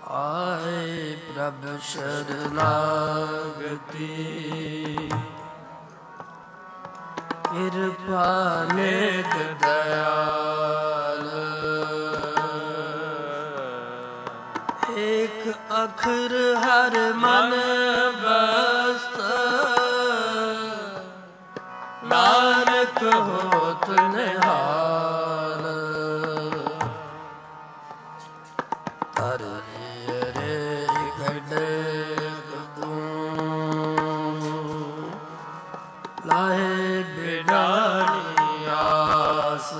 ਆਏ ਪ੍ਰਭ ਸ਼ਰਨਾਗਤੀ, ਕਿਰਪਾ ਨਿਤ ਦਇਆਲ। ਏਕ ਅਖਰ ਹਰ ਮਨ ਬਸਤ, ਨਾਨਕ ਹੋਤ ਨਿਹਾਲ। ਹਰ ਰੇ ਗੜੇ ਤੂੰ, ਲਾਹੇ ਬਿਡਾਨੀ ਆਸ।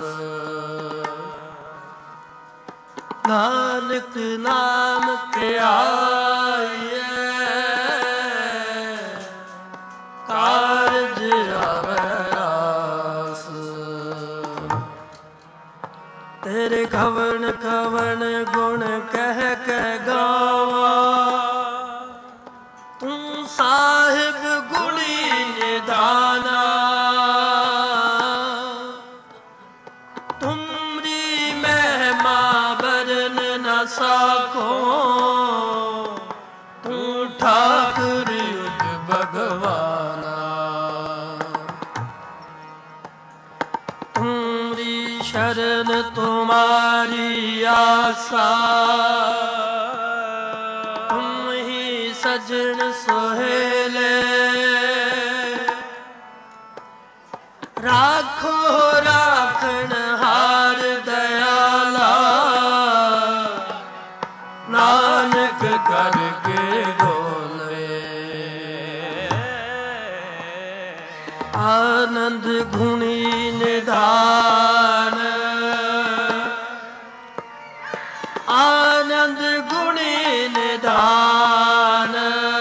ਨਾਨਕ ਨਾਮ ਧਿਆਈਐ, ਕਾਰਜ ਆਵੈ ਰਾਸ। ਤੇਰੇ ਕਵਣ ਕਵਣ ਗੁਣ ਕਹਿ ਕੇ ਗਾਵਾਂ, ਤੂੰ ਸਾਹਿਬ ਗੁਣੀ ਨਿਧਾਨਾ। ਤੁਮਰੀ ਮਹਿਮਾ ਬਰਨ ਨ ਸਾਕੋ, ਤੂੰ ਠਾਕੁਰ ਉਜ ਭਗਵਾਨਾ। ਤੁਮਰੀ ਸ਼ਰਨ ਤੁਮਾਰੀ ਆਸਾ, ਤੁਮ ਹੀ ਸਜਣ ਸੁਹੇਲੇ। ਰਾਖੋ ਰਾਖਣ ਹਾਰ ਦਇਆਲਾ, ਨਾਨਕ ਕਰਕੇ ਗੋਲੇ। ਆਨੰਦ ਗੁਣੀ ਨਿਧਾਨ, ਆਨੰਦ ਗੁਣੀ ਨਿਧਾਨ।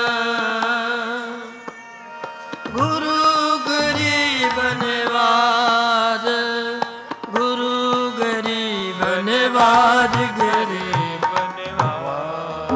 ਗੁਰੂ ਗਰੀਬ ਨਿਵਾਜ, ਗੁਰੂ ਗਰੀਬ ਨਿਵਾਜ, ਗਰੀਬ ਨਿਵਾਜ।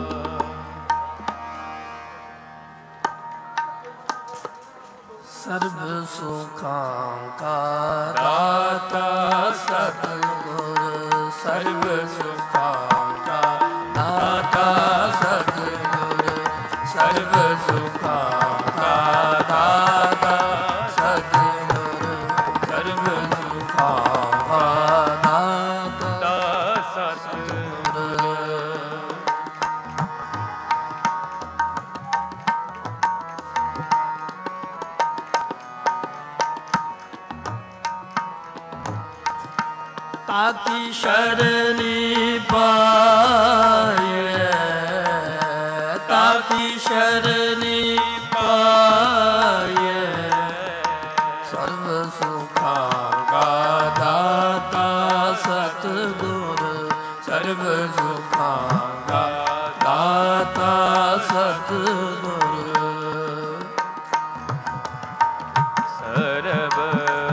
ਸਰਬ ਸੁਖਾਂ ਕਾ ਦਾਤਾ ਸਤਿਗੁਰ, ਸਰਬ ਸੁਖਾਂ ਕਾ ਦਾਤਾ ਸਤਿਗੁਰ। ਸਰਬ ਸੁਖਾਂ ਕਾ ਦਾਤਾ ਸਤਿਗੁਰ, ਸਰਬ ਸੁਖਾਂ ਕਾ ਦਾਤਾ ਸਤਿਗੁਰ। ਤਾਕੀ ਸ਼ਰਨੀ ਪਾਈਐ, ਤਾਕੀ ਸ਼ਰਨੀ ਪਾਈਐ। ਸਰਬ ਸੁਖਾਂ ਕਾ ਦਾਤਾ ਸਤਿਗੁਰ, ਸਰਬ ਸੁਖਾਂ ਕਾ ਦਾਤਾ ਸਤਿਗੁਰ। ਸਰਬ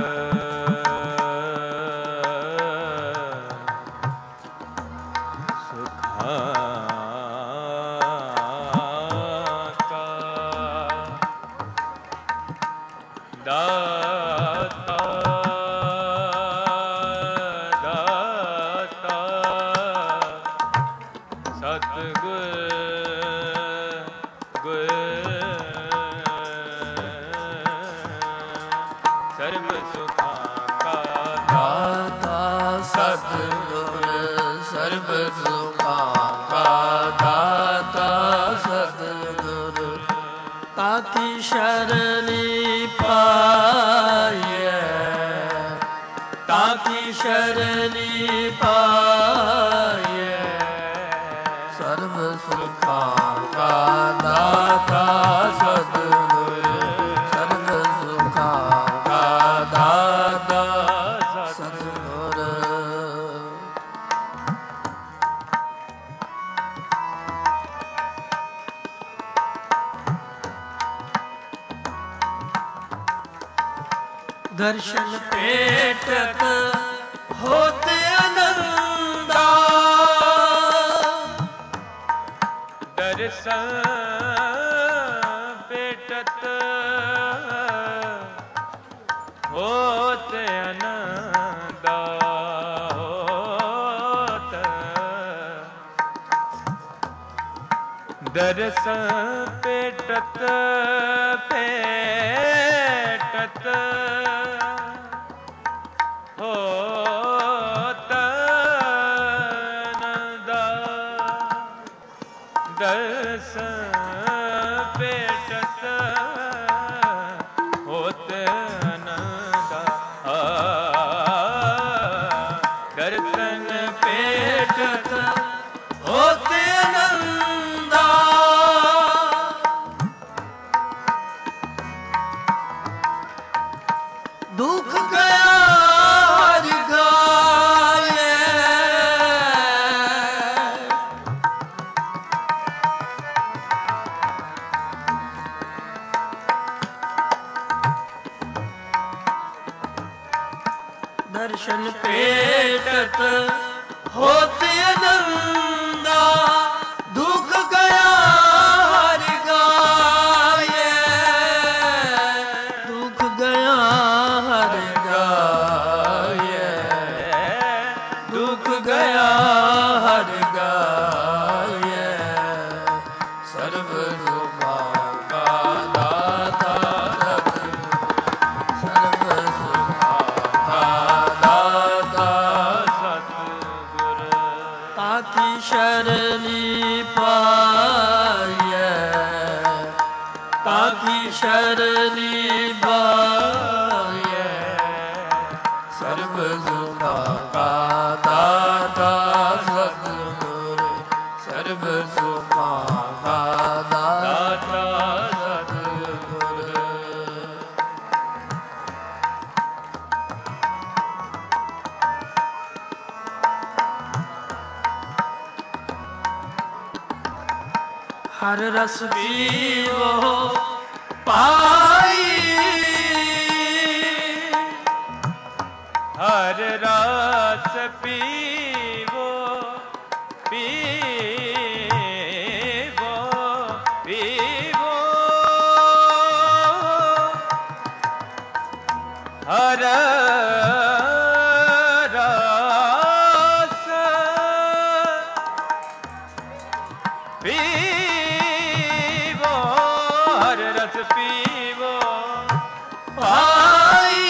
ਤਾਕੀ ਸ਼ਰਨੀ ਪਾਈਐ, ਤਾਕੀ ਸ਼ਰਨੀ ਪਾਈਐ। ਸਰਬ ਸੁਖਾਂ ਕਾ ਦਾਤਾ ਸਤਿਗੁਰ, ਸਰਬ ਸੁਖਾਂ ਕਾ ਦਾਤਾ ਸਤਿਗੁਰ। दर्शन पेटत होते आनंदा, दर्शन पेटत होते आनंदा। ਦਰਸਨ ਭੇਟਤ ਭੇਟਤ ਹੋਤ ਨੰਦਾ ਦਰਸਨ ਭੇਟਤ ਹੋਤ ਨੰਦਾ ਦਰਸਨ ਭੇਟਤ ਹੋਤ ਨੰਦਾ ਦੁਖ ਗਿਆ ਹਰਿ ਗਾਏ ਦਰਸ਼ਨ ਭੇਟਤ ਹੋਤ ਆਨੰਦਾ ਦੁਖ ਗਿਆ ਹਰਿ ਗਾਏ ਦੁਖ ਗਿਆ ਹਰਿ ਗਾਏ ਦੁਖ ਗਿਆ ਹਰਿ ਗਾਏ ਸਰਬ ਸੁਖਾਂ ਕਾ ਦਾਤਾ ਸਰਬ ਸੁਖਾਂ ਕਾ ਦਾਤਾ ਸਤਿਗੁਰ ਤਾਕੀ ਸ਼ਰਨੀ ਪਾਈਐ ਤਾਕੀ ਸ਼ਰਨੀ ਪਾਈਐ ਸਰਬ ਸੁਖਾਂ ਕਾ ਦਾਤਾ ਸਤਿਗੁਰ ਸਰਬ ਸੁਖਾਂ ਕਾ ਦਾਤਾ ਸਤਿਗੁਰ ਹਰ ਰਸ ਪੀਵੋ ਪਾਈ ਹਰ ਰਸ ਪੀਵੋ ਪੀਵੋ ਪੀਵੋ ਹਰ ਰਸ ਪੀਵੋ ਹਰ ਰਸ ਪੀਵੋ ਪਾਈ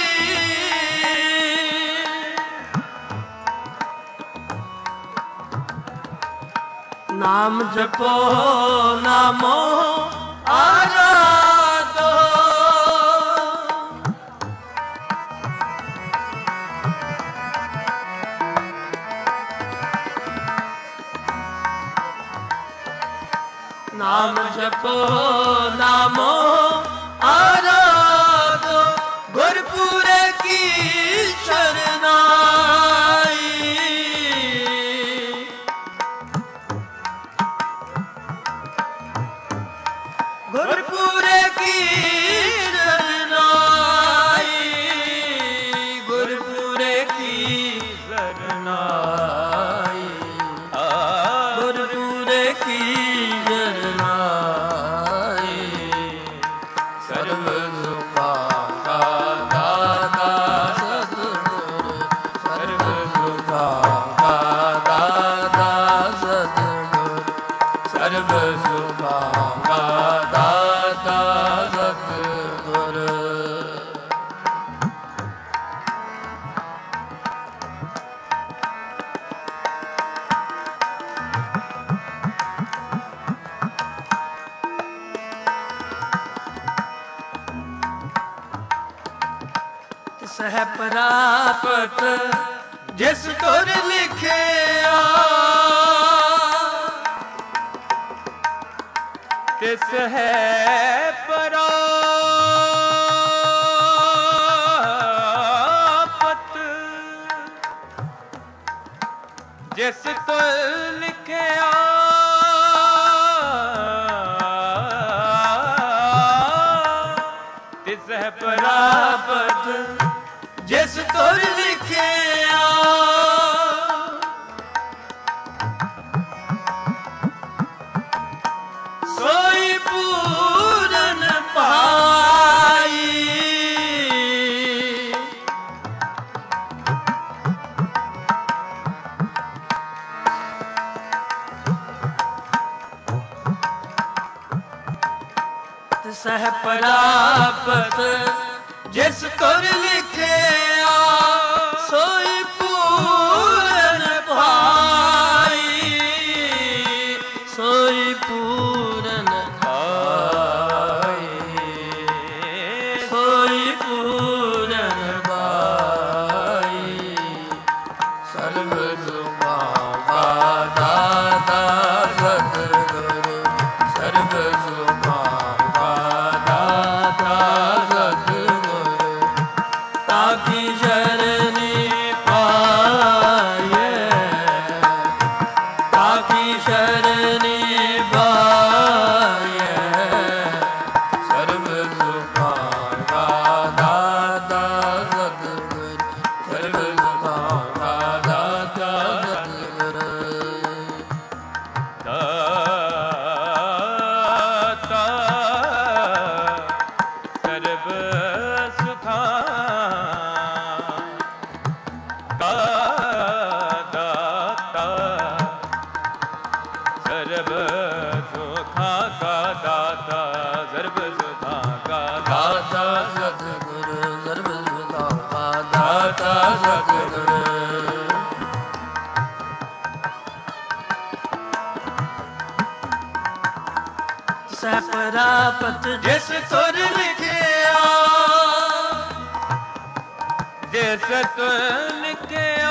ਨਾਮ ਜਪੋ ਨਾਮੋ ਆਰਾਧੋ ਨਾਮ ਜਪੋ ਨਾਮੋ ਆਰਾਧੋ ਗੁਰਪੂਰੇ ਕੀ ਸ਼ਰਨਾਈ ਗੁਰਪੂਰੇ ਕੀ ਸ਼ਰਨਾਈ ਗੁਰਪੂਰੇ ਕੀ ਸ਼ਰਨਾਈ ਗੁਰਪੂਰੇ ਕੀ ਸਰਬ ਸੁਖਾਂ ਕਾ ਦਾਤਾ ਸਤਿਗੁਰ ਸਰਬ ਸੁਖਾਂ ਕਾ ਦਾਤਾ ਸਤਿਗੁਰ ਸਰਬ ਸੁਖਾਂ ਕਾ ਦਾਤਾ ਸਤਿਗੁਰ ਸਹਿ ਪ੍ਰਾਪਤ ਜਿਸ ਤੁਰ ਲਿਖਿਆ ਤਿਸ ਹੈ ਪ੍ਰਾਪਤ ਜਿਸ ਤੁਰ ਲਿਖਿਆ ਤਿਸ ਹੈ ਪ੍ਰਾਪਤ ਜਿਸ ਤੁਰ ਲਿਖਿਆ ਸੋਈ ਪੂਰਨ ਪਾਈ ਸਹਿ ਪ੍ਰਾਪਤ ਜਿਸ ਤੁਰ ਲਿਖਿਆ ਸੋਈ ਪੂਰਨ ਭਾਈ, ਸੋਈ ਪੂਰਨ ਭਾਈ, ਸੋਈ ਪੂਰਨ ਭਾਈ। ਸਰਬ ਸੁਖਾਂ ਦਾ ਦਾਤਾ ਸਤਿਗੁਰੂ, ਸਰਬ ਸੁਖਾਂ ਦਾ ਦਾਤਾ ਸਤਿਗੁਰੂ, ਤਾਕੀ ਸ਼ਰਨੀ ਪਾਈਏ, ਤਾਕੀ ਸ਼ਰਨੀ ਪਾਈਏ। ਸਰਬ ਸੁਖਾਂ ਦਾ ਦਾਤਾ ਸਤਿਗੁਰੂ, ਸਰਬ ਸੁਖਾਂ ਦਾ ਦਾਤਾ ਸਤਿਗੁਰੂ। ਦਾਤਾ ਸਰਬ ਸੁਖਾਂ ਦਾ ਦਾਤਾ, ਸਰਬ ਸੁਖਾਂ ਦਾ ਦਾਤਾ, ਸਰਬ ਸੁਖਾਂ ਦਾ ਦਾਤਾ ਸਤਿਗੁਰੂ, ਸਰਬ ਸੁਖਾਂ ਦਾ ਦਾਤਾ ਸਤਿਗੁਰੂ। ਸਹਿ ਪ੍ਰਾਪਤ ਜਿਸ ਤੁਰ ਲਿਖਿਆ, ਜਿਸ ਤੁਰ ਲਿਖਿਆ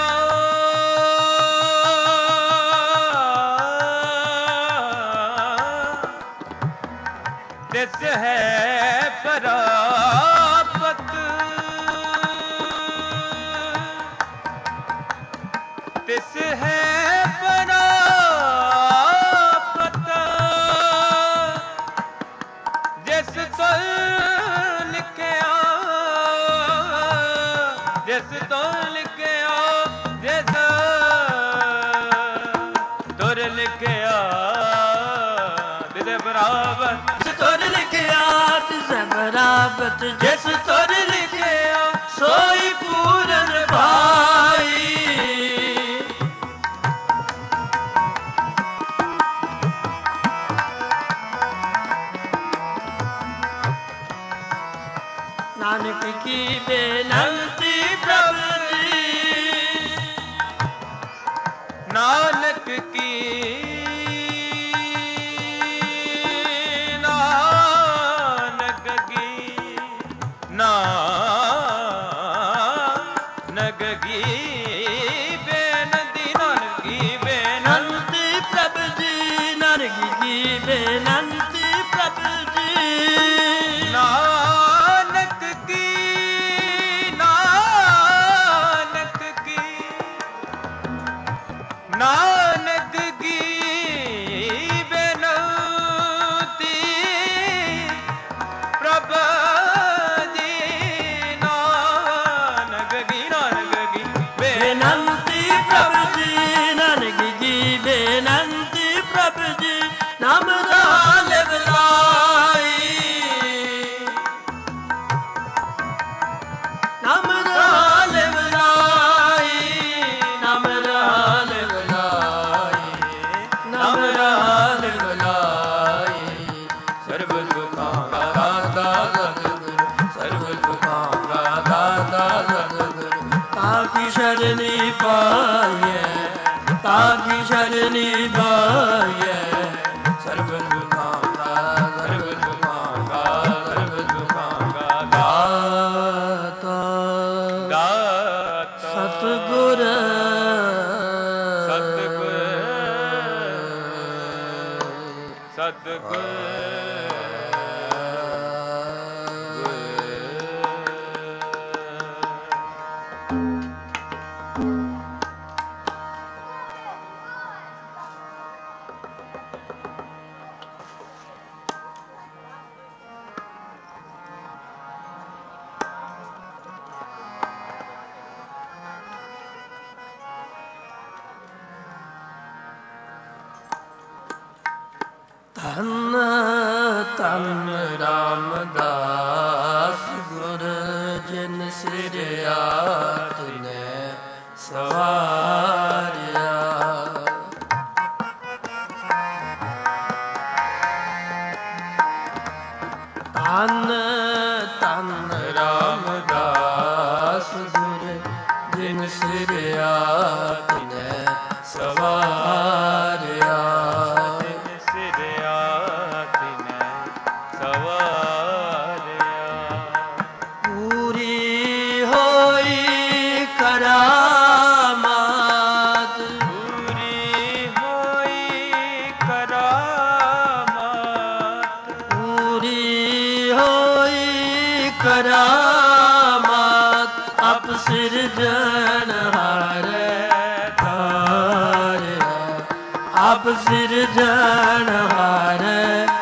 ਤਿਸ ਹੈ ਪ੍ਰਾਪਤ, ਤਿਸ ਹੈ ਪ੍ਰਾਪਤ ਜਿਸ ਤੁਰ ਲਿਖਿਆ, ਜਿਸ ਤੁਰ ਲਿਖਿਆ, ਜਿਸ ਤੁਰ ਲਿਖਿਆ ਤਿਸ ਬਰਾਬਰ, ਜਿਸ ਤੁਰ ਲਿਖਿਆ ਤਿਸ ਬਰਾਬਰ, ਜਿਸ ਤੁਰ ਲਿਖਿਆ ਸੋਈ ਪੂਰਨ ਭਾਈ। ਨਾਨਕ ਕੀ ਬੇਨੰਤੀ ਪ੍ਰਭੂ ਜੀ, ਨਾਨਕ ਕੀ, ਨਾਨਕ ਕੀ, ਨਾਨਕ ਕੀ ਬੇਨੰਤੀ, ਨਾਨਕ ਕੀ ਬੇਨੰਤੀ ਪ੍ਰਭੂ ਜੀ, ਨਾਨਕ ਕੀ ਬੇਨੰਤੀ ਪ੍ਰਭੂ ਜੀ। ਨਾਨਕ ਕੀ, ਨਾਨਕ ਕੀ, ਨਾਨਕ ਕੀ ਬੇਨੰਤੀ ਪ੍ਰਭੂ ਜੀ, ਨਾਨਕ ਕੀ, ਨਾਨਕ ਕੀ ਬੇਨੰਤੀ ਪ੍ਰਭੂ ਜੀ, ਨਾਨਕ ਕੀ ਬੇਨੰਤੀ ਪ੍ਰਭੂ ਜੀ। ਨਾਮ ਰਾਲ ਬਲਾਈ, ਨਾਮ ਰਾਲ ਬਲਾਈ, ਨਾਮ ਰਾਲ ਬਲਾਈ, ਨਾਮ ਰਾਲ ਬਲਾਈ। ਸਰਬ ਸੁਖਾਂ ਦਾ ਦਾਤਾ ਸਤਿਗੁਰੂ, ਸਰਬ ਸੁਖਾਂ ਦਾ ਦਾਤਾ ਸਤਿਗੁਰੂ, ਤਾਕੀ ਸ਼ਰਨੀ ਪਾਈਏ, ਤਾਕੀ ਸ਼ਰਨੀ ਪਾਈਏ। ਸਰਬ ਸੁਖਾਂ ਦਾ, ਸਰਬ ਸੁਖਾਂ ਦਾ, ਸਰਬ ਸੁਖਾਂ ਦਾ ਦਾਤਾ, ਦਾਤਾ ਸਤਿਗੁਰ, ਸਤਿਗੁਰ, ਸਤਿਗੁਰ। ਧੰਨ ਧੰਨ ਰਾਮਦਾਸ ਗੁਰ ਜਿਨ ਸਿਰਿਆ ਤਿਨੈ ਸਵਾਰਿਆ। ਧੰਨ ਧੰਨ ਰਾਮਦਾਸ ਗੁਰ ਜਿਨ ਸਿਰਿਆ ਤਿਨੈ ਸਵਾਰਿਆ ਜਿਨ ਸਿਰਿਆ ਤਿਨੈ ਸਵਾਰਿਆ ਪੂਰੀ ਹੋਈ ਕਰਾਮਾਤ ਪੂਰੀ ਹੋਈ ਕਰਾਮਾਤ ਪੂਰੀ ਹੋਈ ਕਰਾਮਾਤ ਅਪ ਸਿਰਜਣਹਾਰੇ ਤਾਰਿਆ ਆਪ ਸਿਰਜਣਹਾਰੇ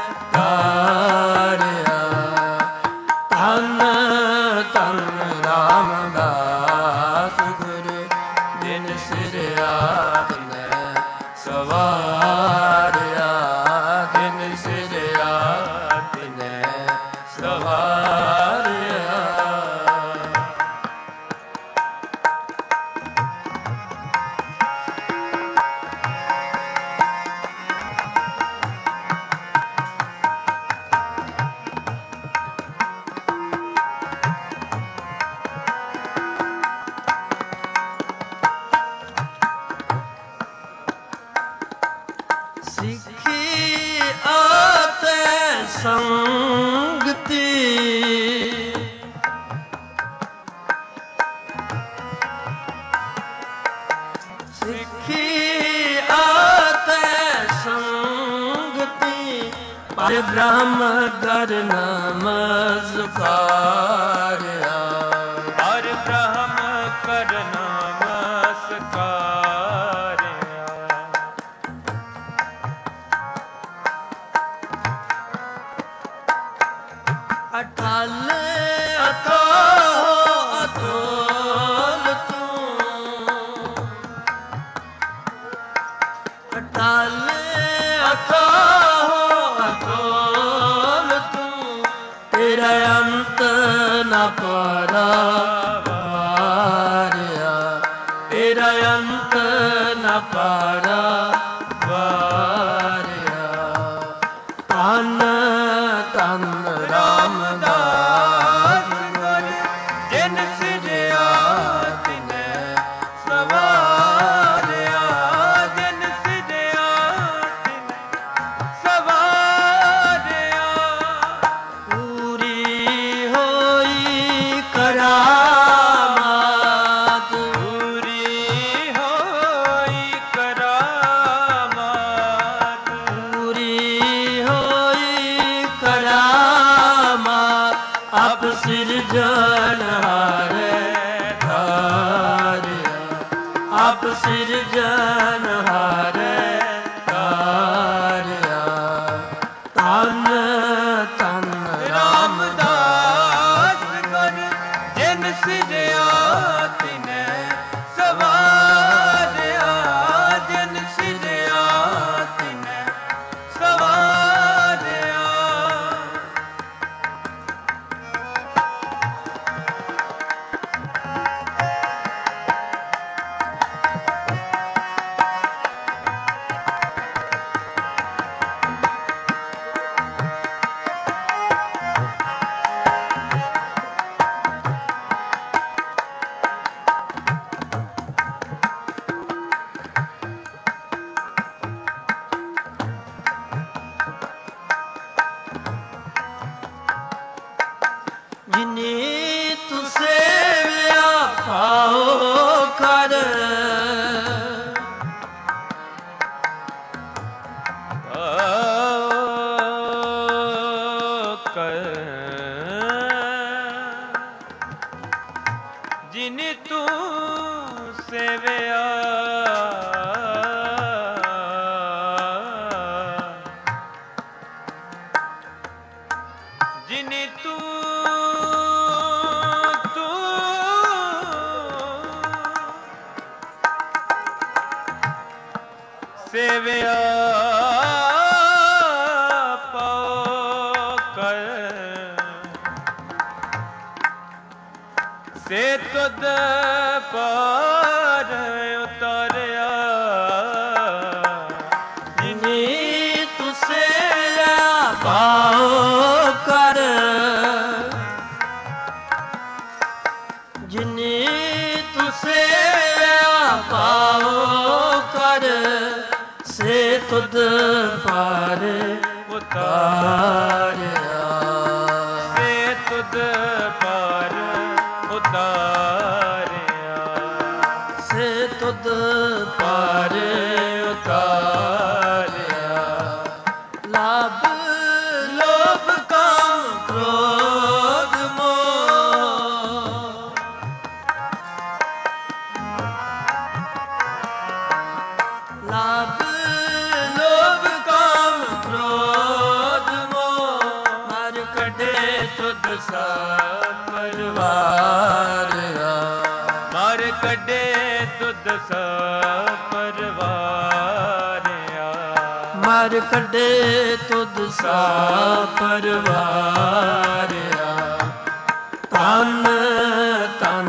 ਤਾਰਿਆ ਧੰਨ ਧੰਨ ਰਾਮਦਾਸ ਗੁਰ ਜਿਨ ਸਿਰਿਆ ਤਿਨੈ ਸਵਾਰਿਆ ਜਿਨ ਸਿਰਿਆ ਤਿਨੈ ਸਵਾਰਿਆ ਸਿੱਖੀ ਆਤੇ ਸੰਗਤੀ ਸਿੱਖੀ ਆਤੇ ਸੰਗਤੀ ਪਰ ਬ੍ਰਹਮ ਦਰ ਨਮਸਕਾਰਿਆ ਹਰ ਬ੍ਰਹਮ ਕਰ ਨਮਸਕਾਰਿਆ ਅਟਲ ਅਥੋ ਅਤੋਲ ਤੂੰ ਅਟਲ ਅਥੋ ਅਤੋਲ ਤੂੰ ਤੇਰਾ ਅੰਤ ਨ ਪਾਰਾਵਾਰਿਆ ਤੇਰਾ ਅੰਤ ਨ ਪਾਰਾਵਾਰਿਆ ਧੰਨ ਧੰਨ ਰਾਮਦਾਸ ਗੁਰ ਜਿਨ ਸਿਰਿਆ ਤਿਨੈ ਸਵਾਰਿਆ ਜਿਨ ਸਿਰਿਆ ਤਿਨੈ ਸਵਾਰਿਆ ਪੂਰੀ ਹੋਈ ਕਰਾਮਾਤ ਪੂਰੀ ਹੋਈ ਕਰਾਮਾਤ ਪੂਰੀ ਹੋਈ ਕਰਾਮਾਤ ਆਪ ਸਿਰਜਣਹਾਰੇ ਤਾਰਿਆ ਆਪ ਸਿਰਜਣਹਾਰੇ ਤਾਰਿਆ ਧੰਨ ਧੰਨ ਰਾਮਦਾਸ ਗੁਰ ਜਿਨ ਸਿਰਿਆ ਤਿਨੈ ਸਵਾਰਿਆ ਜਿਨ ਸਿਰਿਆ ਤਿਨੈ ਸਵਾਰਿਆ ਜਿਨੀ ਤੂੰ ਸੇਵਿਆ ਪਾਓ ਕਰ ਜਿਨ ਤੂੰ ਸੇਵਿਆ ਜਿਨ ਤੂੰ ਸੇਵਿਆ ਪਾਉ ਕਰ ਸੇ ਤੁਧ ਪਾਰ ਉਤਾਰਿਆ ਜਿਨੀ ਤੂੰ ਸੇਵਿਆ ਪਾਓ ਕਰ ਸੇ ਤੁਧ ਪਾਰ ਉਤਾਰਿਆ, ਸੇ ਤੁਧ ਪਾਰ ਉਤਾਰਿਆ, ਸੇ ਤੁਧ ਪਾਰ ਉਤਾਰਿਆ। ਲਾਭ ਲੋਭ ਕਾਮ ਕ੍ਰੋਧ ਮੋਹ, ਲਾਭ ਲੋਭ ਕਾਮ ਕ੍ਰੋਧ ਮੋਹ, ਮਰ ਕੱਢੇ ਤੁਧ ਸਾ ਪਰਵਾਰਿਆ, ਮਰ ਕੱਢੇ ਤੁਧ ਸਾ ਪਰਵਾਰਿਆ, ਮਰ ਕੱਢੇ ਤੁਧ ਸਾ ਪਰਵਾਰਿਆ। ਧੰਨ ਧੰਨ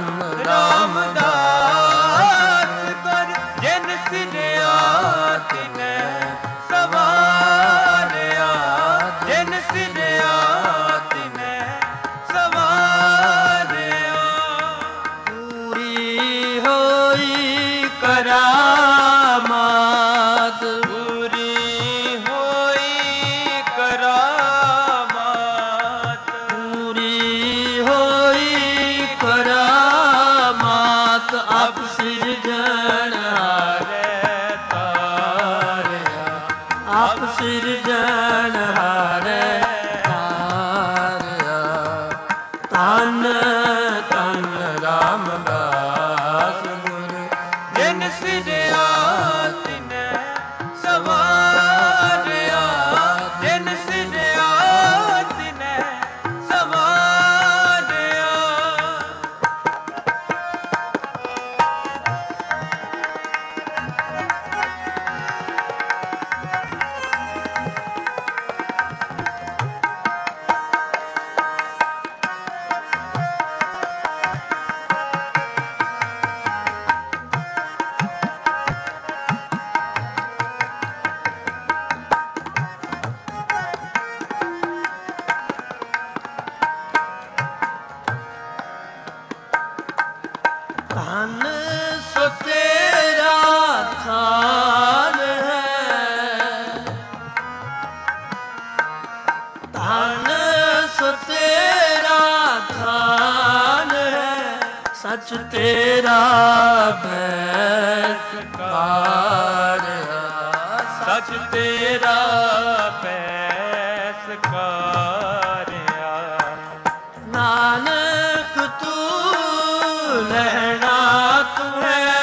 ਰਾਮਦਾਸ ਗੁਰ ਜਿਨ ਸਿਰਿਆ ਤਿਨੈ ਸਵਾਰਿਆ, ਜਿਨ ਸਿਰਿਆ ਤਿਨੈ ਸਵਾਰਿਆ। ਪੂਰੀ ਹੋਈ ਕਰਾਮਾਤ, ਪੂਰੀ ਹੋਈ ਕਰਾਮਾਤ, ਪੂਰੀ ਹੋਈ ਕਰਾਮਾਤ। ਆਪ ਸਿਰਜਣਹਾਰੇ ਤਾਰਿਆ, ਆਪ ਸਿਰਜਣਹਾਰੇ ਤਾਰਿਆ। ਧੰਨ ਧੰਨ ਰਾਮਦਾਸ ਗੁਰ ਜਿਨ ਸਿਰਿਆ ਤਿਨੈ ਸਵਾਰਿਆ, ਜਿਨ ਸਿਰਿਆ ਤਿਨੈ ਸਵਾਰਿਆ। ਧਨ ਸੋ ਤੇਰਾ ਥਾਨ ਹੈ, ਧਨ ਸੋ ਤੇਰਾ ਥਾਨ ਹੈ। ਸੱਚ ਤੇਰਾ ਬੈਸਕਾਰਿਆ, ਸਚ ਤੇਰਾ ਪੈਸਕਾਰਿਆ, ਨਾਨਕ ਤੂੰ ਲੈਣਾ ਤੂੰ ਹੈ,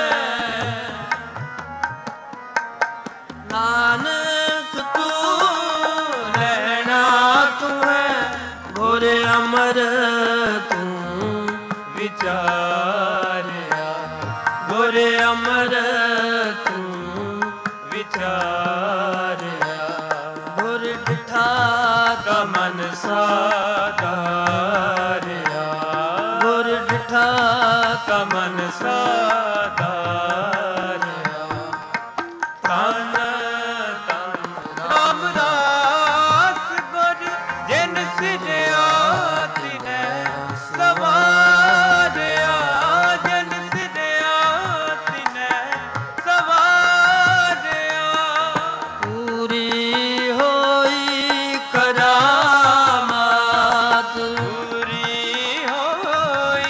ਨਾਨਕ ਤੂੰ ਲੈਣਾ ਤੂੰ ਹੈ। ਗੁਰ ਅਮਰ ਤੂੰ ਵਿਚਾਰਿਆ, ਗੁਰ ਅਮਰ ਤੂੰ ਵਿਚਾਰਿਆ। ਗੁਰ ਡਿਠਾ ਤਾ ਮਨ ਸਾਧਾਰਿਆ, ਗੁਰ ਡਿਠਾ ਤਾ ਮਨ ਸਾਧਾਰਿਆ। ਧੰਨ ਧੰਨ ਰਾਮਦਾਸ ਗੁਰ ਜਿਨ ਸਿਰਿਆ ਤਿਨੈ ਸਵਾਰਿਆ, ਜਿਨ ਸਿਰਿਆ ਤਿਨੈ ਸਵਾਰਿਆ। ਪੂਰੀ ਹੋਈ ਕਰਾਮਾਤ, ਪੂਰੀ ਹੋਈ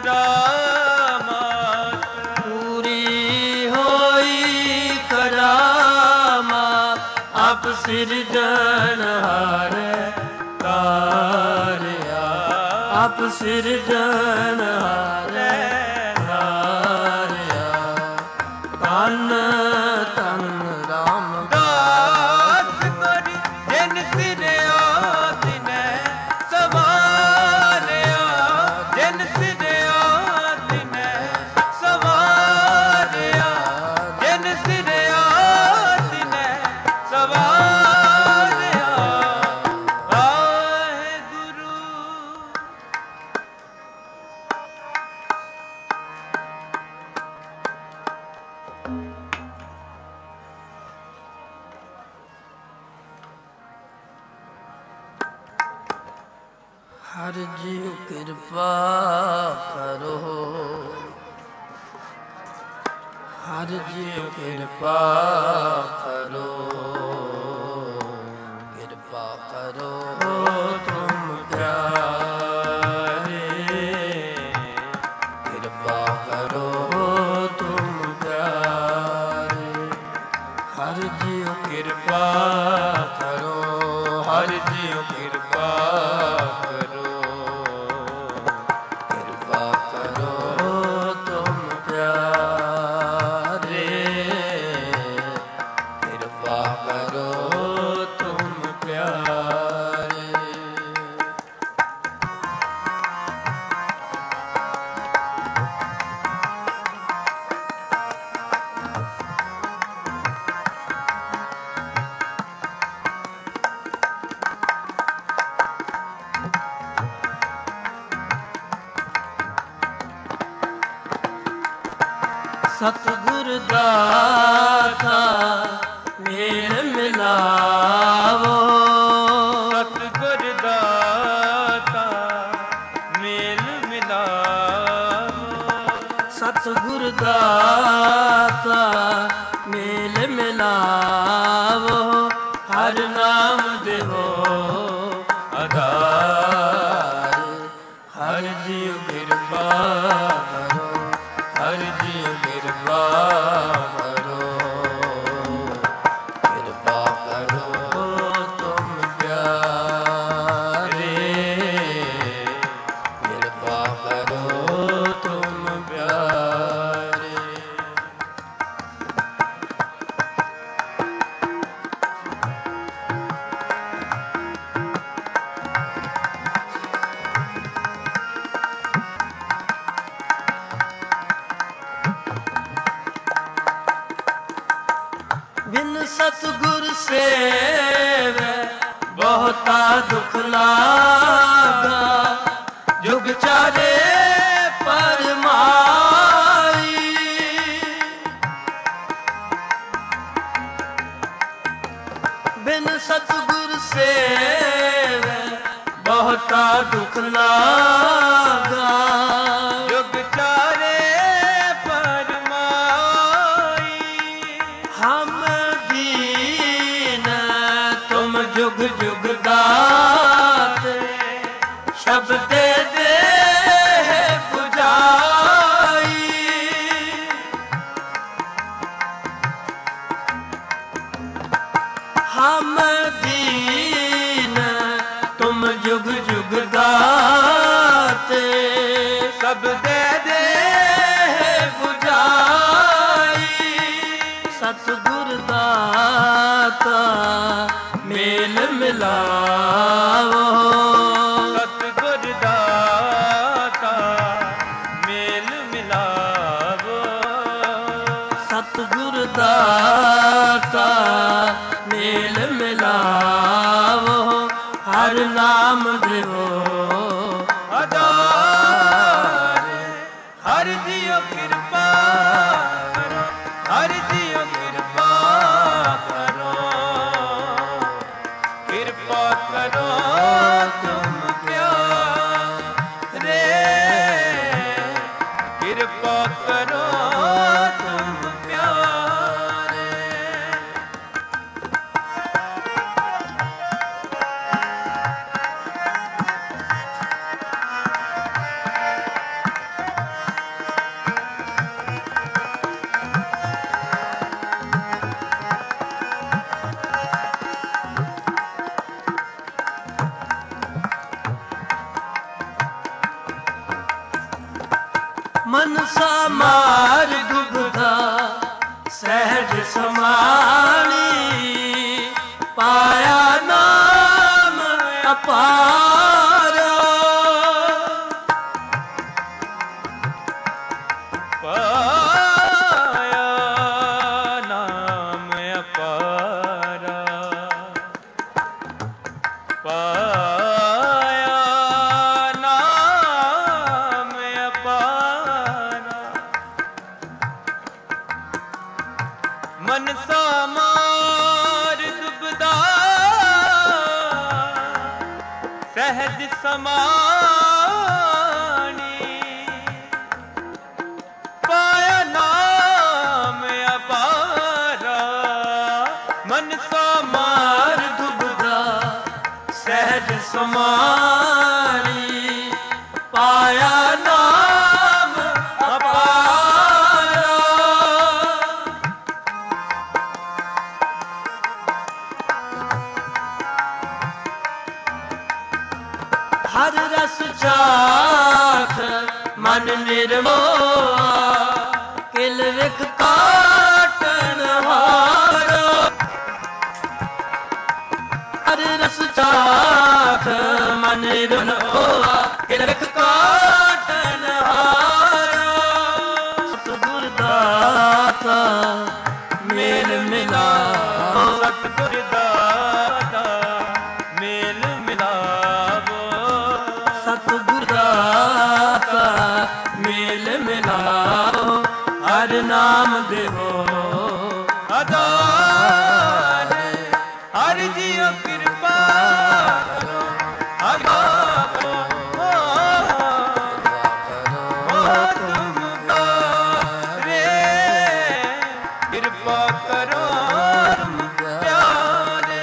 ਕਰਾਮਾਤ, ਪੂਰੀ ਹੋਈ ਕਰਾਮਾਤ। ਆਪ ਸਿਰਜਣਹਾਰੇ ਤਾਰਿਆ, ਆਪ ਸਿਰਜਣਹਾਰੇ ਤਾਰਿਆ। ਧੰਨ ਧੰਨ ਰਾਮਦਾਸ ਦਾਸ ਗੁਰ ਜਿਨ ਸਿਰਿਆ ਤਿਨੈ ਸਵਾਰਿਆ, ਜਿਨ ਸਿਰਿਆ ਤਿਨੈ ਸਵਾਰਿਆ, ਜਿਨ ਸਿਰਿਆ ਤਿਨੈ ਸਵਾਰਿਆ। ਵਾਹਿਗੁਰੂ। ਹਰ ਜੀਉ ਕਿਰਪਾ ਕਰੋ, ਹਰ ਜੀਓ ਕਿਰਪਾ ਕਰੋ, ਕਿਰਪਾ ਕਰੋ ਤੁਮ ਪਿਆਰੇ, ਕਿਰਪਾ ਕਰੋ ਤੁਮ ਪਿਆਰੇ। ਹਰ ਜੀਓ ਕਿਰਪਾ ਕਰੋ, ਹਰ ਜੀਓ ਕਿਰਪਾ ਕਰੋ, ਕਿਰਪਾ ਕਰੋ ਤੁਮ ਪਿਆਰੇ, ਕਿਰਪਾ ਕਰੋ ਤੁਮ ਪਿਆਰੇ। ਸਤਿਗੁਰ ਦਾਤਾ ਮੇਲ ਮਿਲਾਵੋ, ਸਤਿਗੁਰ ਦਾਤਾ ਮੇਲ ਮਿਲਾਵੋ, ਸਤਿਗੁਰ ਦਾਤਾ ਮੇਲ ਮਿਲਾਵੋ। ਹਰ ਨਾਮ ਦੇਵੋ ਆਧਾਰ, ਹਰ ਜੀਉ ਕਿਰਪਾ ਕਰੋ, ਹਰ ਜੀਉ ਕਿਰਪਾ ਕਰੋ, ਕਿਰਪਾ ਕਰੋ ਤੁਮ ਪਿਆਰੇ, ਕਿਰਪਾ ਕਰੋ ਤੁਮ ਪਿਆਰੇ। ਬਿਨ ਸਤਿਗੁਰ ਸੇਵੈ ਬਹੁਤਾ ਦੁਖ ਲਾਗਾ, ਜੁਗ ਚਾਰੇ ਪਰਮਾਈ। ਬਿਨ ਸਤਿਗੁਰ ਸੇਵੈ ਬਹੁਤਾ ਦੁਖ ਲਾਗਾ, ਜੁਗ ਚਾਰੇ ਪਰਮਾਈ। ਹਮ ਦੀਨ ਤੁਮ ਜੁਗ ਜੁਗ ਦਾਤੇ, ਸ਼ਬਦੇ ਦੇ ਪੁਜਾਈ। ਹਮ ਦੀਨ ਤੁਮ ਜੁਗ ਜੁਗ ਦਾਤੇ, ਸਬਦੇ ਦੇ ਪੁਜਾਈ। ਸਤਿਗੁਰ ਦਾਤਾ ਮੇਲ ਮਿਲਾਵੋ, ਸਤਿਗੁਰ ਦਾਤਾ ਮੇਲ ਮਿਲਾਵੋ, ਸਤਿਗੁਰ ਦਾਤਾ ਮੇਲ ਮਿਲਾਵੋ। ਹਰ ਨਾਮ ਦੇਵੋ ਆਧਾਰ, ਹਰ ਜੀਉ ਕਿਰਪਾ ਕਰੋ, ਹਰ ਜੀਉ ਕਿਰਪਾ ਕਰੋ, ਕਿਰਪਾ ਕਰੋ ਤੁਮ ਪਿਆਰੇ, ਕਿਰਪਾ ਕਰੋ ਤੁਮ ਪਿਆਰੇ। ਮਨਸਾ ਮਾਰ ਡੁਬਦਾ ਸਹਿਜ ਸਮਾਣੀ, ਪਾਇਆ ਨਾਮ ਅਪਾਰਾ। ਪਾਇਆ ਨਾਮ ਅਪਾਰਾ, ਪਾਇਆ ਨਾਮ ਅਪਾਰਾ। ਮਨਸਾ ਮਾਰ ਡੁਬਦਾ ਸਹਿਜ ਸਮਾਣੀ, ਪਾਇਆ ਨਾਮ ਮਨ ਸੋ ਮਾਰ ਦੁਬਦਾ ਸਹਿਜ ਸਮਾਰੀ ਪਾਇਆ ਨਾਮ ਅਪਾਰਾ। ਹਰ ਰਸ ਚਾਖ ਮਨ ਨਿਰਮੋਹਾ ਕਿਲ ਵਿਖ ਕਾਟਣ ਹਾਰਾ। ਹਰ ਰਸ ਚਾਖ ਮਨ ਨਿਰਮੋਹਾ ਕਿਲ ਵਿਖ ਕਾਟਣ ਹਾਰਾ। ਸਤਿਗੁਰ ਦਾਤਾ ਮੇਲ ਮਿਲਾਓ, ਸਤਿਗੁਰ ਦਾਤਾ ਮੇਲ ਮਿਲਾਵੋ। ਸਤਿਗੁਰ ਦਾਤਾ ਮੇਲ ਮਿਲਾਓ, ਹਰ ਨਾਮ ਦੇਵੋ ਆਧਾਰ। ਹਰਿ ਜੀਓ ਕਿਰਪਾ ਕਰੋ, ਆਧਾਰ ਤੁਮ ਰੇ ਕਿਰਪਾ ਕਰੋ ਪਿਆਰੇ।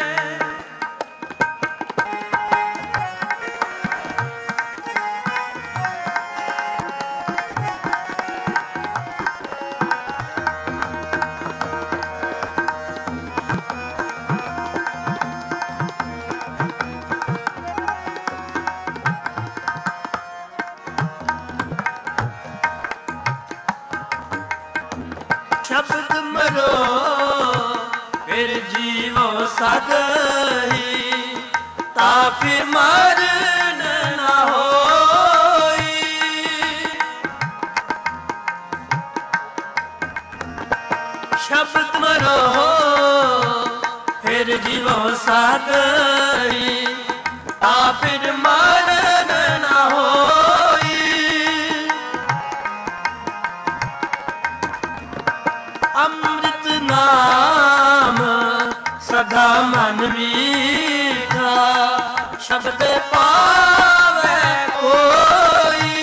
ਸ਼ਬਦ ਮਰੋ ਫਿਰ ਜੀਵੋ ਸਦ ਹੀ, ਤਾਂ ਫਿਰ ਮਰਨ ਨਾ ਹੋਈ। ਸ਼ਬਦ ਮਰੋ ਫਿਰ ਜੀਵੋ ਸਦ ਹੀ, ਤਾਂ ਫਿਰ ਮਰਨ ਨਾ ਹੋਈ। ਅੰਮ੍ਰਿਤ ਨਾਮ ਸਦਾ ਮਨ ਮੀਠਾ, ਸ਼ਬਦ ਪਾਵੇ ਕੋਈ।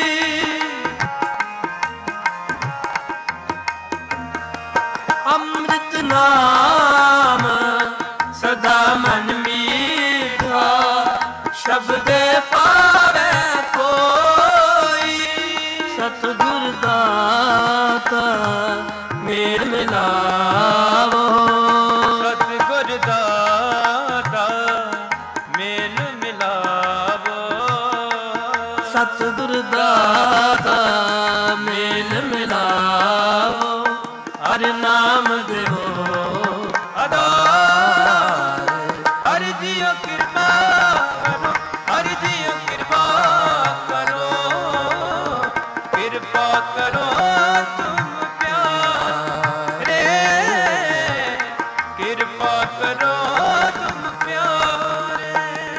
ਅੰਮ੍ਰਿਤ ਨਾਮ ਸਦਾ ਮਨ ਮੀਠਾ, ਸ਼ਬਦ ਪਾਵੇ ਕੋਈ। ਸਤਿਗੁਰ ਦਾਤਾ ਮੇਲ ਮਿਲਾਵੋ, ਸਤਿਗੁਰ ਦਾਤਾ ਮੇਲ ਮਿਲਾਵੋ। ਸਤਿਗੁਰ ਦਾਤਾ ਮੇਲ ਮਿਲਾਵੋ, ਹਰ ਨਾਮ ਦੇਵੋ ਆਧਾਰ। ਹਰਿ ਜੀਓ ਕਿਰਪਾ ਕਰੋ, ਹਰਿ ਜੀਓ ਕਿਰਪਾ ਕਰੋ, ਕਿਰਪਾ ਕਰੋ ਤੁਮ ਪਿਆਰੇ, ਕਿਰਪਾ ਕਰੋ ਤੁਮ ਪਿਆਰੇ।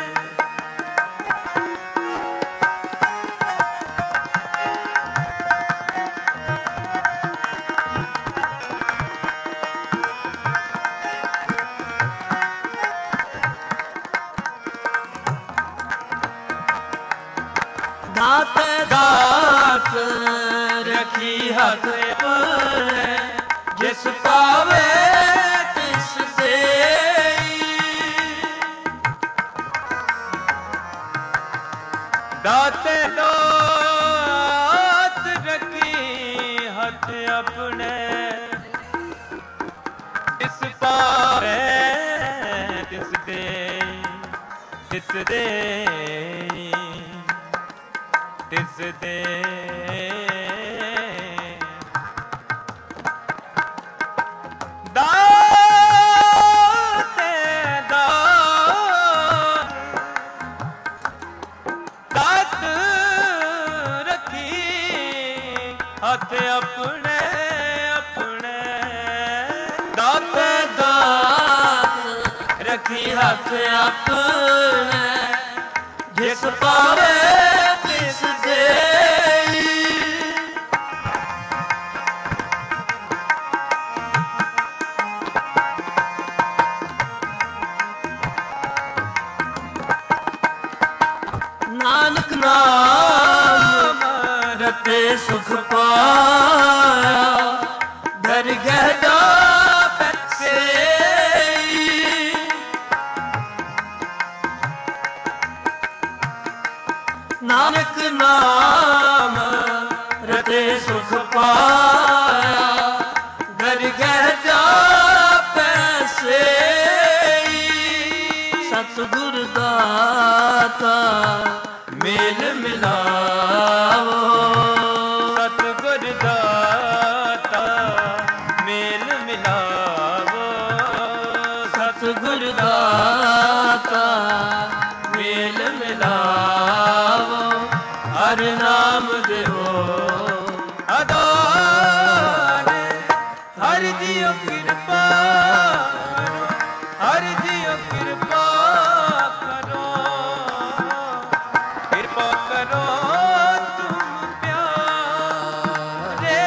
ਦਾਤ ਦਾਤ ਰਖੀ ਹੱਥ ਪਰ, ਜਿਸ ਪਾਵੇ ਤਿਸ ਦੇਈ। ਦਾਤੇ ਦਾਤ ਰਖੀ ਹੱਥ ਆਪਣੇ, ਤਿਸ ਪਾਵੇ ਤਿਸ ਦੇ, ਤਿਸ ਦੇ, ਤਿਸ ਦੇ। ਦਾਤੇ ਦਾਤ ਰਖੀ ਹੱਥ ਆਪਣੇ ਆਪਣੇ। ਦਾਤੇ ਦਾਤ ਰਖੀ ਹੱਥ ਆਪਣੇ, ਜਿਸ ਪਾਵੇ ਤਿਸ ਦੇਈ। ਨਾਨਕ ਨਾਮ ਰਤੇ ਸੁਖ ਪਾਇਆ, ਦਰਗਹਿ ਦਾ ਪੈਸੇ। ਨਾਮ ਰਤੇ ਸੁਖ ਪਾਇਆ, ਦਰਗਹਿ ਜਾਪੈ ਸੇਈ। ਸਤਿਗੁਰ ਦਾਤਾ ਮੇਲ ਮਿਲਾਵੋ, ਸਤਿਗੁਰ ਦਾਤਾ ਮੇਲ ਮਿਲਾਵੋ, ਸਤਿਗੁਰ ਦਾਤਾ ਮੇਲ ਮਿਲਾਵੋ। ਹਰਿ ਨਾਮ ਦਿਓ ਆਧਾਰ, ਹਰਿ ਜੀਓ ਕਿਰਪਾ ਕਰੋ, ਹਰਿ ਜੀਓ ਕਿਰਪਾ ਕਰੋ, ਕਿਰਪਾ ਕਰੋ ਤੁਮ ਪਿਆਰੇ,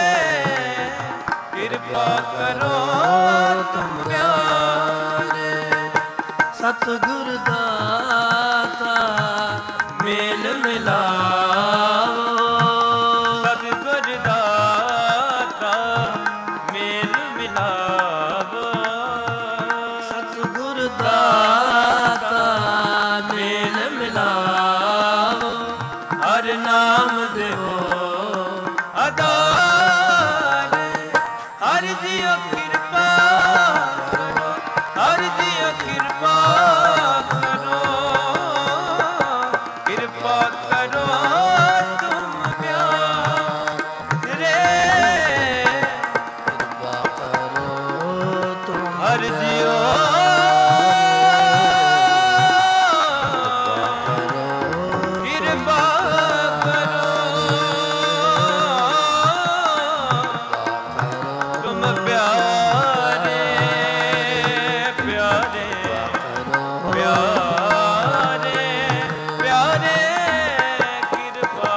ਕਿਰਪਾ ਕਰੋ ਤੁਮ ਪਿਆਰੇ। ਸਤਿਗੁਰ ਦਾਤਾ ਮੇਲ ਮਿਲਾਵੋ, ਸਤਿਗੁਰ ਦਾਤਾ ਮੇਲ ਮਿਲਾਵੋ, ਸਤਿਗੁਰ ਦਾਤਾ ਮੇਲ ਮਿਲਾਵੋ। ਹਰਿ ਨਾਮ ਦਿਓ ਆਧਾਰ, ਹਰਿ ਜੀਓ ਕਿਰਪਾ ਕਰੋ, ਹਰਿ ਜੀਓ ਕਿਰਪਾ ਕਰੋ, ਕਿਰਪਾ ਕਰੋ ਤੁਮ ਪਿਆਰੇ, ਕਿਰਪਾ ਕਰੋ ਤੁਮ ਹਰਿ ਜੀਓ ਕਿਰਪਾ ਕਰੋ, ਤੁਮ ਪਿਆਰੇ, ਪਿਆਰੇ, ਪਿਆਰੇ, ਪਿਆਰੇ, ਕਿਰਪਾ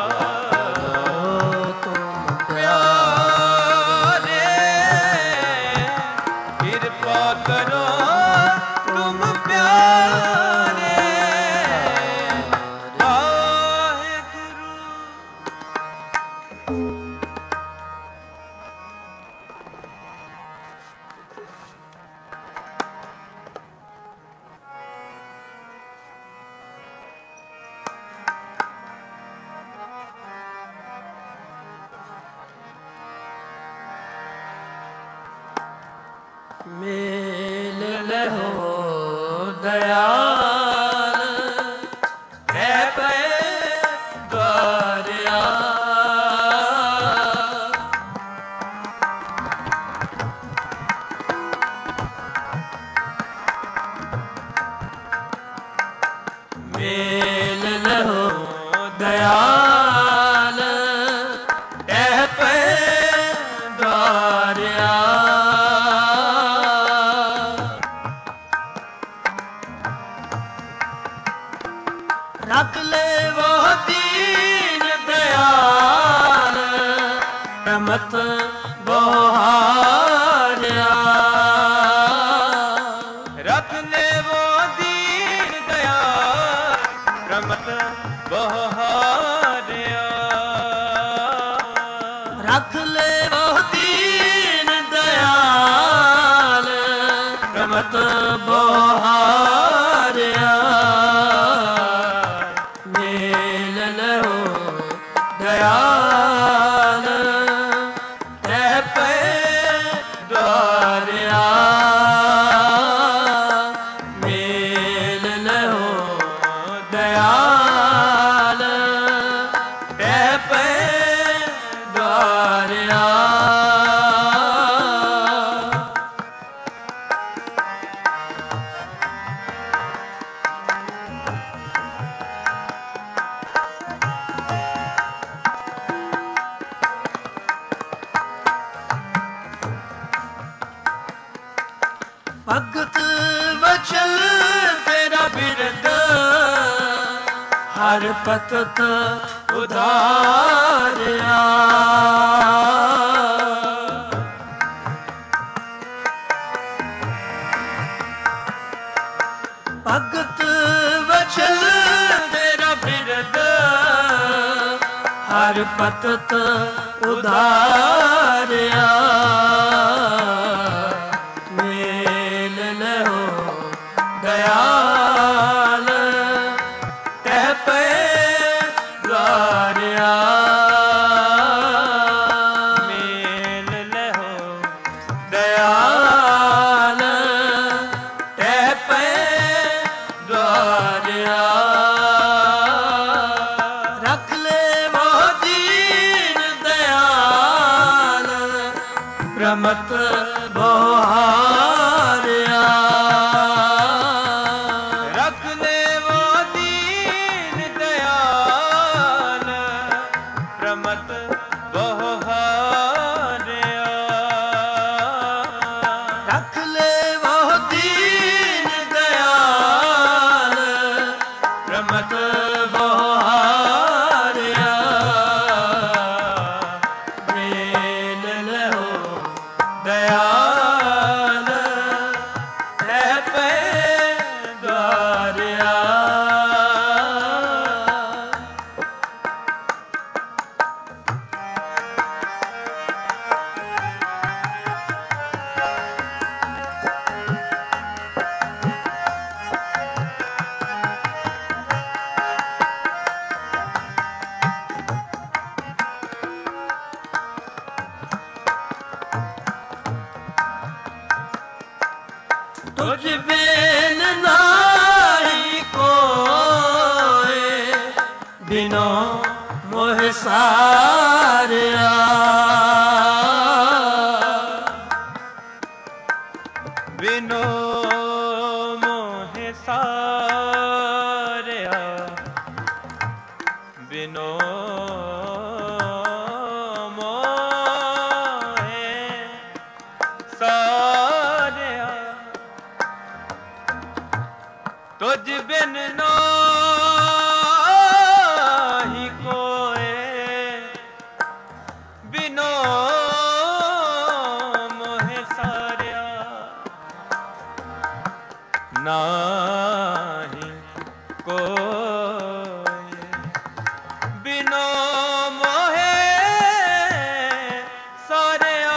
ਪਿਆਰੇ, ਕਿਰਪਾ ਕਰੋ ਤੁਮ ਪਿਆਰੇ। ਵਾਹਿਗੁਰੂ। ਮੇਲ ਲਹੋ ਦਇਆਲ, ਹੈ ਪਏ ਦਵਾਰਿਆ। ਮੇਲ ਲਹੋ ਦਇਆਲ, ਹੈ ਪਏ ਦਵਾਰਿਆ। ਰੱਖ ਲੈ ਵੋ ਦੀਨ ਦਇਆਲ, ਰਮਤ ਬਹਾਰਿਆ। ਰਖ ਲੈਵੋ ਦੀਨ ਦਇਆਲ, ਰਮਤ ਬਹਾਰਿਆ। ਰੱਖ ਲੈ ਵੋ ਦੀਨ ਦਇਆਲ, ਰਮਤ ਬਹਾਰਿਆ। ਮੇਲ ਲਹੋ ਦਇਆਲ, ਹੈ ਪਏ ਦਵਾਰਿਆ। ਮੇਲ ਲਹੋ ਦਇਆਲ, ਹੈ ਪਏ ਦਵਾਰਿਆ। ਭਗਤ ਵਚਲ ਤੇਰਾ ਬਿਰਦ, ਹਰ ਪਤਤ ਉਧਾਰਿਆ। ਭਗਤ ਵਚਲ ਤੇਰਾ ਬਿਰਦ, ਹਰ ਪਤਤ ਉਧਾਰਿਆ। ਮੇਲ ਲਹੋ ਦਇਆਲ, ਤਹਿ ਪੈ तुझ बिन नाई कोई, बिनो मोह सारिया। बिनो मोह सारिया, बिनो मोह सारिया, तुझ बिन नाहि कोय, बिनो मोह सारिया। नाहि कोय बिनो मोहे सारिया।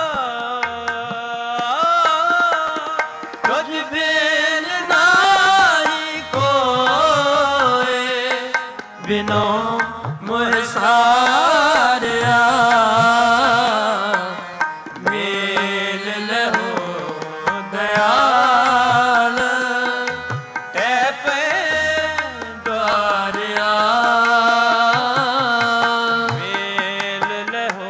तुझ बिन नाई कोई, बिनो मोह सारिया। मेल लहो दयाल, तै पे द्वारिया। मेल लहो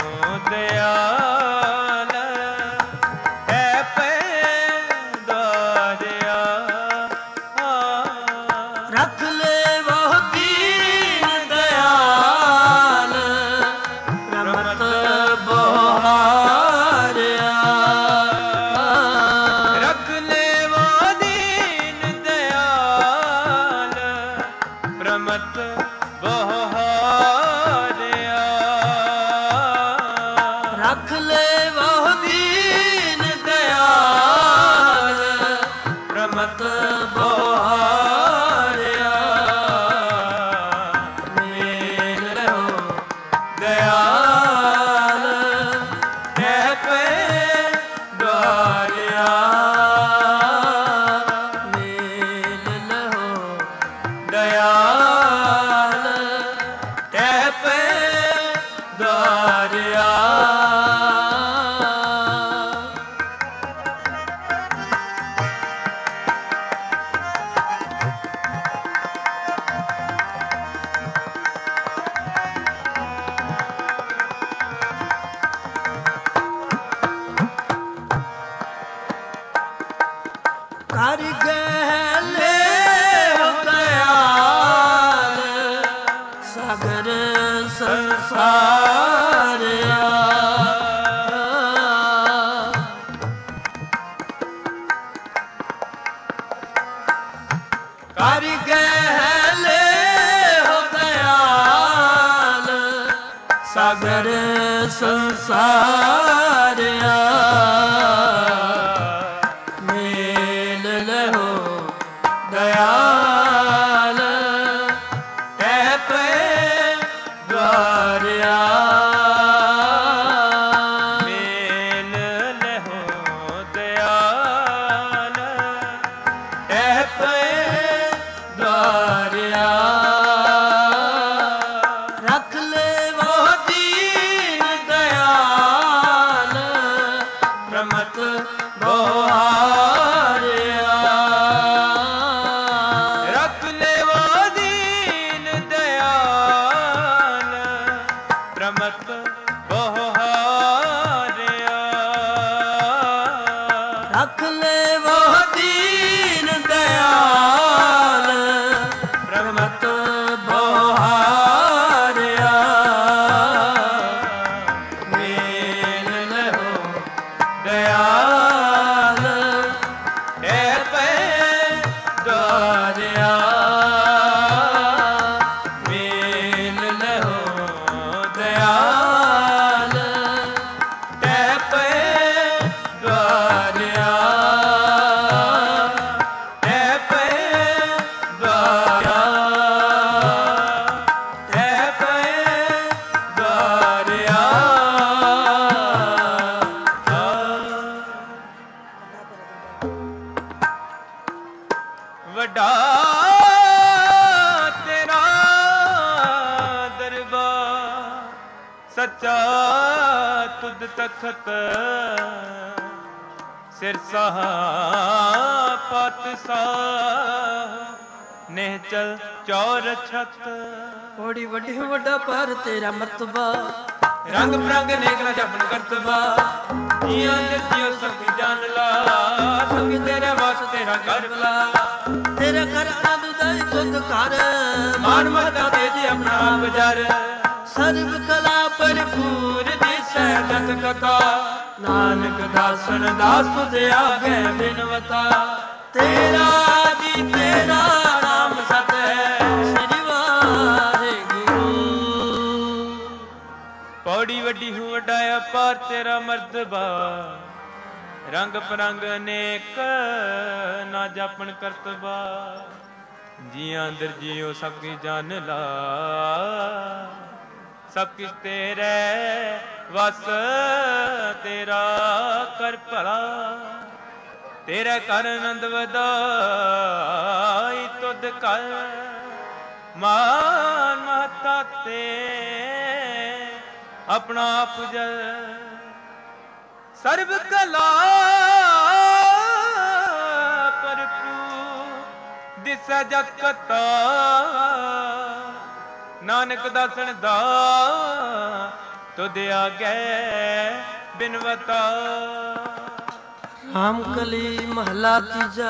दयाल, तै पे द्वारिया। रख ले वो दीन दयाल, रमत बहारिया। रख ले वो दीन दयाल, प्रमत बहारिया। रख ले वो दीन दयाल, रमत बहारिया। मेल लहो दयाल, तै पे द्वारिया। मेल लहो दयाल, तै पे द्वारिया। कर गहले हो दयाल, सागर संसारिया। कर गहले हो दयाल, सागर संसारिया। मेल लहो दयाल, तै पे द्वारिया। मेल लहो दयाल, तै पे द्वारिया। रख ले वो दीन दयाल, प्रमत बहारिया। रख ले वो दीन दयाल, प्रमत बहारिया। रख ले वो दीन दयाल, प्रमत बहारिया। मेल लहो दयाल, तै पे द्वारिया। मेल लहो दयाल, तै पे द्वारिया। तै पे द्वारिया। तै पे द्वारिया। ਵੱਡਾ ਤੇਰਾ ਦਰਬਾਰ, ਸੱਚਾ ਤੁਧ ਤਖਤ ਸਿਰਸਾ ਪਤ ਸਾਹ ਨਿਹਚਲ ਚੌਰ ਛਤ। ਬੜੀ ਵੱਡੀ ਵੱਡਾ ਪਰ ਤੇਰਾ ਮਰਤਬਾ, ਰੰਗ ਬਰੰਗ ਨੇਕ ਨਾ ਜਪਨ ਕਰਤਬਾ। ਜੀਆਂ ਦੇ ਜਿਉ ਸਭ ਜਾਣ ਲਾ, ਸਭ ਤੇਰੇ ਵਾਸ ਤੇਰਾ ਕਰ ਲਾ। ਤੇਰਾ ਕਰ ਆਨੰਦ ਦਾਈ ਤੁਧ ਕਰ, ਮਾਨ ਮਹਤਾ ਦੇ ਜੀ ਆਪਣਾ ਬਜਰ। ਸਰਬ ਕਲਾ ਭਰਪੂਰ ਦਿਸੈ ਜਤ ਕਥਾ, ਨਾਨਕ ਦਾਸਨ ਦਾਸ ਤੁਧ ਆਗੇ ਬਿਨਵਤਾ। ਤੇਰਾ ਜੀ ਤੇਰਾ ਨਾਮ ਸਤ ਹੈ, ਸ੍ਰੀ ਵਾਹਿਗੁਰੂ। ਪੌੜੀ ਵੱਡੀ ਹੂੰ ਵੱਡਾ ਅਪਾਰ ਤੇਰਾ ਮਰਤਬਾ, ਰੰਗ ਪਰੰਗ ਅਨੇਕ ਨਾ ਜਾਪਣ ਕਰਤਬਾ। ਜੀਆਂ ਅੰਦਰ ਜੀਉ ਸਭ ਕੀ ਜਾਣ ਲਾ, ਸਭ ਕਿਛ ਤੇਰੇ ਵਸ ਤੇਰਾ ਕਰ ਭਲਾ। ਤੇਰੇ ਕਰ ਆਨੰਦ ਵਧਾਈ ਤੁਧ ਕਰ, ਮਾਨ ਮਹਤਾ ਤੇ ਆਪਣਾ ਪੁਜਲ। ਸਰਬ ਕਲਾ ਭਰਪੂਰ ਦਿਸੈ ਜਤ ਕਥਾ, ਨਾਨਕ ਦਾਸਨ ਦਾ ਤੁਧ ਆਗੇ ਬਿਨਵਤਾ। ਰਾਮ ਕਲੀ ਮਹਲਾ ਤੀਜਾ।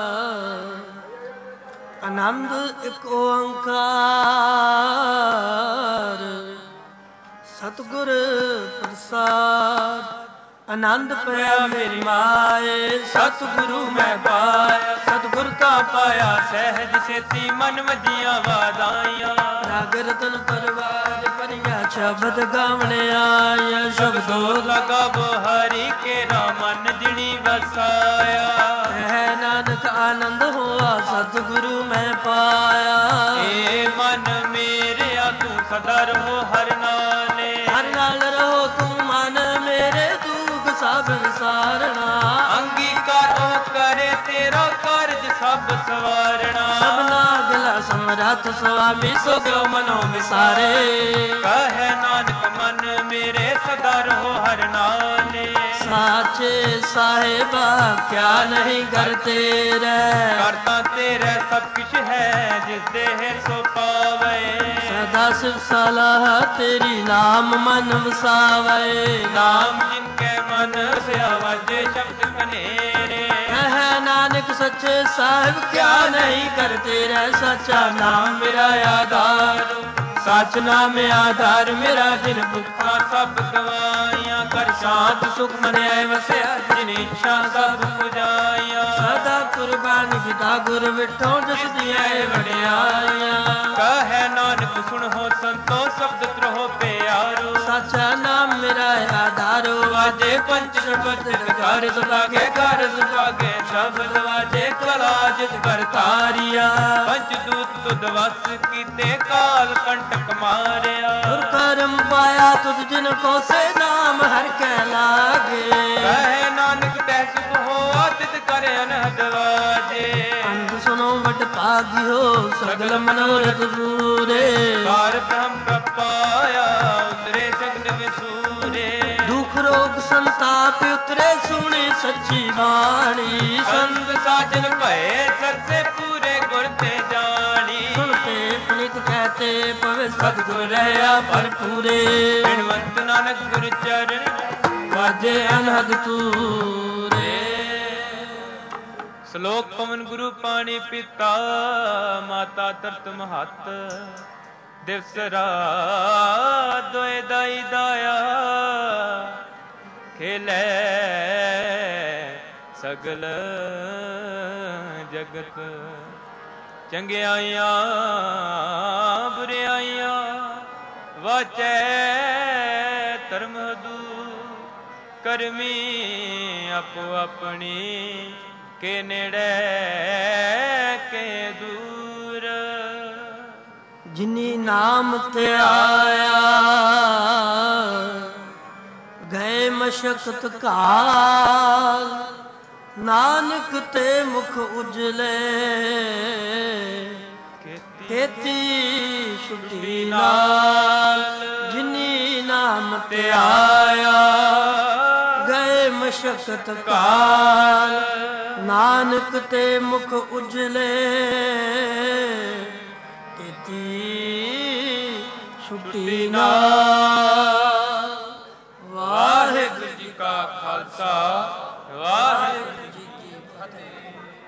ਆਨੰਦ ਇੱਕ ਓੰਕਾਰ, ਸਤਿਗੁਰ ਪ੍ਰਸਾਦ। ਆਨੰਦ ਪਿਆ ਮੇਰੀ ਮਾਏ, ਸਤਿਗੁਰੂ ਮੈਂ ਪਾਇਆ। ਸਤਿਗੁਰ ਕਾ ਪਾਇਆ ਸਹਿਜ ਸੇਤੀ, ਮਨ ਵਜੀਆਂ ਵਾਦਾਈਆਂ। ਰਾਗ ਰਤਨ ਪਰਵਾਰ ਪਰਿਆ ਸ਼ਬਦ ਗਾਵਣ ਆਇਆ। ਸ਼ਬਦੋ ਲਗਾਵੋ ਹਰੀ ਕੇਰਾ, ਮਨ ਜਿਣੀ ਵਸਾਇਆ। ਹੈ ਨਾਨਕ ਆਨੰਦ ਹੋਆ, ਸਤਿਗੁਰੂ ਮੈਂ ਪਾਇਆ। ਏ ਮਨ ਮੇਰਿਆ ਤੂੰ ਸਦਾ ਰਹੋ ਹਰਿ ਨਾਲੇ। ਹਰਿ ਨਾਲ ਰਹੋ ਤੂੰ ਮਨ ਮੇਰੇ, ਦੁਖ ਸਭ ਵਿਸਾਰਣਾ। ਅੰਗੀਕਾਰ ਉਹ ਕਰੇ ਤੇਰਾ ਕਾਰਜ ਸਭ ਸਵਾਰਣਾ। ਸਭਨਾ ਗਲਾ ਸਮਰੱਥ ਸੁਆਮੀ, ਸੋ ਜੋ ਮਨੋ ਵਿਸਾਰੇ। ਕਹੈ ਨਾਨਕ ਮਨ ਮੇਰੇ ਸਦਾ ਰਹੋ ਹਰਿ ਨਾਲੇ। ਸਾਚੇ ਸਾਹਿਬਾ ਕਿਆ ਨਹੀਂ ਕਰ ਤੇਰੇ, ਕਰਤਾ ਤੇਰੇ ਸਭ ਕੁਛ ਹੈ, ਜਿਸ ਦੇਹ ਸੋ ਪਾਵੇ। ਸਦਾ ਸਿਵ ਸਲਾਹ ਤੇਰੀ, ਨਾਮ ਮਨ ਵਸਾਵੇ। ਨਾਮ ਜਿਨ ਕੈ ਮਨ ਸਿਆ ਵਾਜੇ ਸ਼ਬਦ ਕਨੇਰੇ। ਕਹੈ ਨਾਨਕ ਸੱਚੇ ਸਾਹਿਬ ਕਿਆ ਨਹੀਂ ਕਰ ਤੇਰੇ, ਸੱਚਾ ਨਾਮ ਮੇਰਾ ਆਧਾਰ। ਸਚ ਨਾਮ ਆਧਾਰ ਮੇਰਾ, ਜਿਨ ਭੁੱਖਾ ਸਭ ਗਵਾਈਆਂ। ਕਰ ਸ਼ਾਂਤ ਸੁਖ ਮਨ ਆਏ ਵਸਿਆ, ਜਿਨ ਇੱਛਾ ਸਭ ਪੁਜਾਈਆਂ। ਸਦਾ ਕੁਰਬਾਨੀ ਪਿਤਾ ਗੁਰ ਵਿਠੋ, ਜਿਸ ਦੀਆਂ ਇਹ ਵਡਿਆਈਆਂ। ਕਹੈ ਨਾਨਕ ਸੁਣੋ ਸੰਤੋ, ਸ਼ਬਦ ਤਰੋ ਪਿਆਰੋ। ਸੱਚਾ ਨਾਮ ਮੇਰਾ ਆਧਾਰੋ, ਵਾਜੇ ਪੰਚ ਸ਼ਬਦ ਕਰ ਸੁਭਾਗੇ, ਕਰ ਸੁਭਾਗੇ ਸ਼ਬਦ ਵਾਜੇ। ਕਲਾ ਜਿਤ ਕਰ ਤਾਰੀਆ, ਪੰਚ ਦੂਤ ਤੁਧ ਵਸ ਕੀਤੇ, ਕਾਲ ਕੰਟਕ ਮਾਰਿਆ। ਗੁਰ ਕਰਮ ਪਾਇਆ ਤੁਧ ਜਿਨ ਕੋ, ਸੇ ਨਾਮ ਹਰਿ ਕੈ ਲਾਗੇ। ਕਹੈ ਨਾਨਕ ਤੈ ਸੁਖ ਹੋਆ, ਤਿਤ ਕਰ ਅਨਹਦ ਵਾਜੇ। ਅੰਧ ਸੁਨੋ ਵਡ ਭਾਗਿਓ, ਸਗਲ ਮਨੋਰਥ ਪੂਰੇ। ਕਾਰ ਬ੍ਰਹਮ ਪ੍ਰਪਾਇਆ, ਉਤਰੇ ਸਗਲ ਵਿਸੂਰੇ। ਦੁਖ ਰੋਗ ਸੰਤਾਪ ਉਤਰੇ, ਸੁਣੀ ਸੱਚੀ ਬਾਣੀ। ਸੰਤ ਸਾਜਨ ਭਏ ਸਰਸੇ ਪੂਰੇ, ਗੁਰ ਤੇ ਜਾਣੀ। ਸੁਣਤੇ ਪੁਨਿਤ ਕਹਤੇ ਪਵੇ, ਸਤਿਗੁਰ ਰਹਿਆ ਭਰਪੂਰੇ। ਬਿਨਵੰਤ ਨਾਨਕ ਗੁਰ ਚਰਨ, ਵਾਜੇ ਅਨਹਦ ਤੂਰੇ। ਸ਼ਲੋਕ ਪਵਨ ਗੁਰੂ ਪਾਣੀ ਪਿਤਾ, ਮਾਤਾ ਤਰਤ ਮਹੱਤ। ਦਿਵਸ ਰਾਤ ਦੋਇ ਦਾਈ ਦਾਇਆ, ਖੇਲੇ ਸਗਲ ਜਗਤ। ਚੰਗਿਆਈਆਂ ਬੁਰਿਆਈਆਂ, ਵਾਚੈ ਧਰਮ ਦੂ। ਕਰਮੀ ਆਪੋ ਆਪਣੀ, ਕੇ ਨੇੜੇ ਕੇ ਦੂਰ। ਜਿਨੀ ਨਾਮ ਤੇ ਆਇਆ, ਗਏ ਮਸ਼ਕਤ ਕਾਲ। ਨਾਨਕ ਤੇ ਮੁਖ ਉਜਲੇ, ਖੇਤੀ ਛੁਟੀ ਨਾਲ। ਜਿਨੀ ਨਾਮ ਤੇ ਆਇਆ, ਗਏ ਸ਼ਕਤ ਕਾਲ, ਨਾਨਕ ਤੇ ਮੁਖ ਉਜਲੇ, ਤੇਤੀ ਛੁੱਟੀ ਨਾਲ। ਵਾਹਿਗੁਰੂ ਜੀ ਕਾ ਖਾਲਸਾ, ਵਾਹਿਗੁਰੂ